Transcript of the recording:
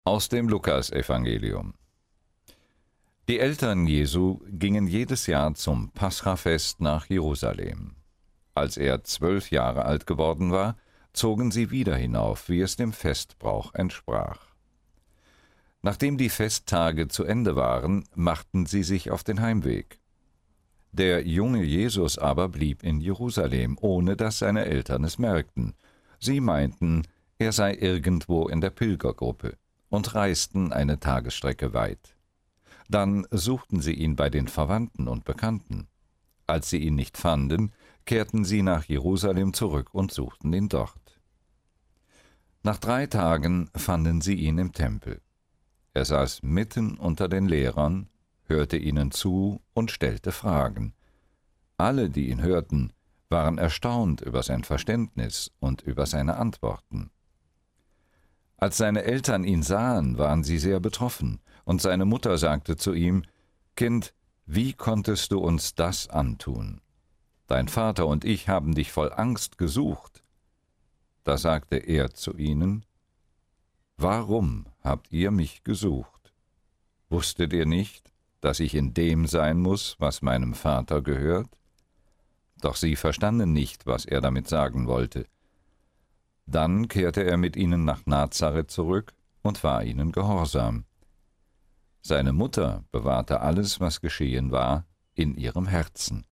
Aus dem Lukasevangelium. Die Eltern Jesu gingen jedes Jahr zum Paschafest nach Jerusalem. Als er 12 Jahre alt geworden war, zogen sie wieder hinauf, wie es dem Festbrauch entsprach. Nachdem die Festtage zu Ende waren, machten sie sich auf den Heimweg. Der junge Jesus aber blieb in Jerusalem, ohne dass seine Eltern es merkten. Sie meinten, er sei irgendwo in der Pilgergruppe und reisten eine Tagesstrecke weit. Dann suchten sie ihn bei den Verwandten und Bekannten. Als sie ihn nicht fanden, kehrten sie nach Jerusalem zurück und suchten ihn dort. Nach 3 Tagen fanden sie ihn im Tempel. Er saß mitten unter den Lehrern, hörte ihnen zu und stellte Fragen. Alle, die ihn hörten, waren erstaunt über sein Verständnis und über seine Antworten. Als seine Eltern ihn sahen, waren sie sehr betroffen, und seine Mutter sagte zu ihm: »Kind, wie konntest du uns das antun? Dein Vater und ich haben dich voll Angst gesucht.« Da sagte er zu ihnen: »Warum habt ihr mich gesucht? Wusstet ihr nicht, dass ich in dem sein muss, was meinem Vater gehört?« Doch sie verstanden nicht, was er damit sagen wollte. Dann kehrte er mit ihnen nach Nazareth zurück und war ihnen gehorsam. Seine Mutter bewahrte alles, was geschehen war, in ihrem Herzen.